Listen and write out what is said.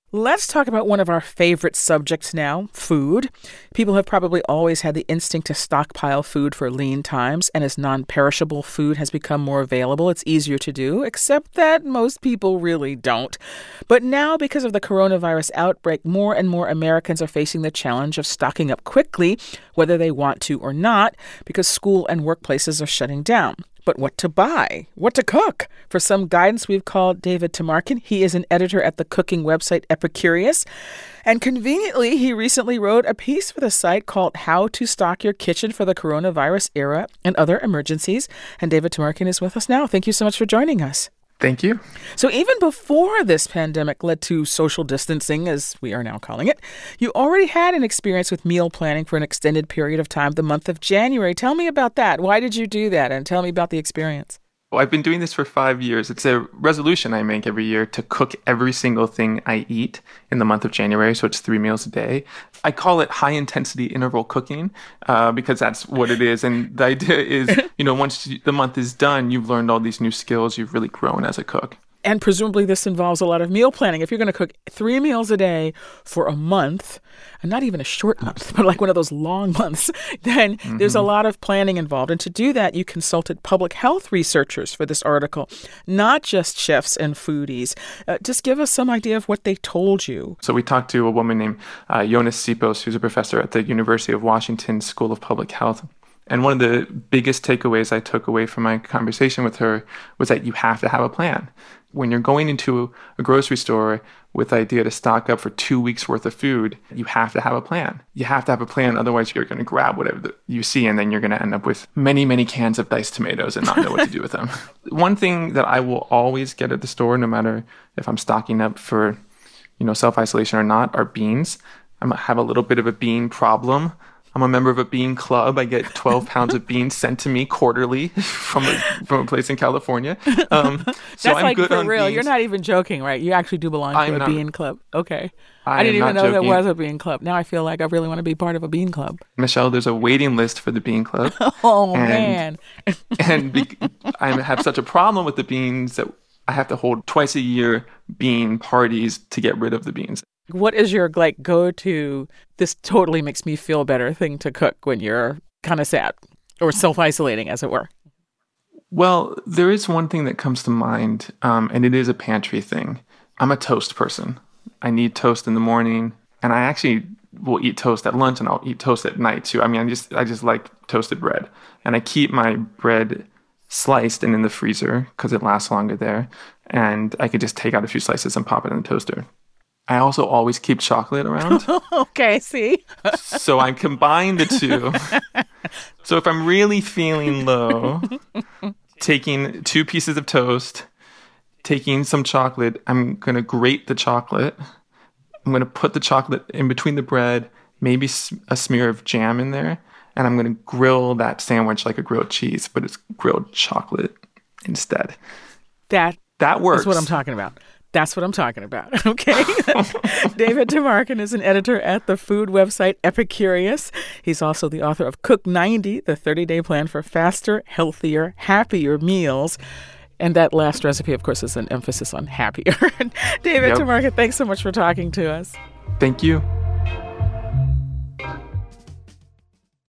Let's talk about one of our favorite subjects now, food. People have probably always had the instinct to stockpile food for lean times, and as non-perishable food has become more available, it's easier to do, except that most people really don't. But now, because of the coronavirus outbreak, more and more Americans are facing the challenge of stocking up quickly, whether they want to or not, because school and workplaces are shutting down. But what to buy? What to cook? For some guidance, we've called David Tamarkin. He is an editor at the cooking website Epicurious. And conveniently, he recently wrote a piece for the site called How to Stock Your Kitchen for the Coronavirus Era and Other Emergencies. And David Tamarkin is with us now. Thank you so much for joining us. Thank you. So even before this pandemic led to social distancing, as we are now calling it, you already had an experience with meal planning for an extended period of time, the month of January. Tell me about that. Why did you do that? And tell me about the experience. Well, I've been doing this for 5 years. It's a resolution I make every year to cook every single thing I eat in the month of January. So it's 3 meals a day. I call it high intensity interval cooking because that's what it is. And the idea is, once the month is done, you've learned all these new skills. You've really grown as a cook. And presumably this involves a lot of meal planning. If you're going to cook 3 meals a day for a month, and not even a short month, but like one of those long months, then there's a lot of planning involved. And to do that, you consulted public health researchers for this article, not just chefs and foodies. Just give us some idea of what they told you. So we talked to a woman named Jonas Sipos, who's a professor at the University of Washington School of Public Health. And one of the biggest takeaways I took away from my conversation with her was that you have to have a plan. When you're going into a grocery store with the idea to stock up for 2 weeks worth of food, you have to have a plan. You have to have a plan, otherwise you're going to grab whatever you see, and then you're going to end up with many, many cans of diced tomatoes and not know what to do with them. One thing that I will always get at the store, no matter if I'm stocking up for, self-isolation or not, are beans. I have a little bit of a bean problem. I'm a member of a bean club. I get 12 pounds of beans sent to me quarterly from a place in California. So That's I'm like good for on real. beans. You're not even joking, right? You actually do belong to a bean club. Okay. I didn't even know joking. there was a bean club. Now I feel like I really want to be part of a bean club. Michelle, there's a waiting list for the bean club. Man. I have such a problem with the beans that I have to hold twice a year bean parties to get rid of the beans. What is your go-to, this totally makes me feel better thing to cook when you're kind of sad or self-isolating, as it were? Well, there is one thing that comes to mind, and it is a pantry thing. I'm a toast person. I need toast in the morning, and I actually will eat toast at lunch, and I'll eat toast at night too. I mean, I just like toasted bread, and I keep my bread sliced and in the freezer because it lasts longer there, and I could just take out a few slices and pop it in the toaster. I also always keep chocolate around. Okay, see? So I combine the two. So if I'm really feeling low, taking 2 pieces of toast, taking some chocolate, I'm going to grate the chocolate. I'm going to put the chocolate in between the bread, maybe a smear of jam in there, and I'm going to grill that sandwich like a grilled cheese, but it's grilled chocolate instead. That works. That's what I'm talking about. That's what I'm talking about, okay? David Tamarkin is an editor at the food website Epicurious. He's also the author of Cook 90, the 30-day plan for faster, healthier, happier meals. And that last recipe, of course, is an emphasis on happier. David Tamarkin, thanks so much for talking to us. Thank you.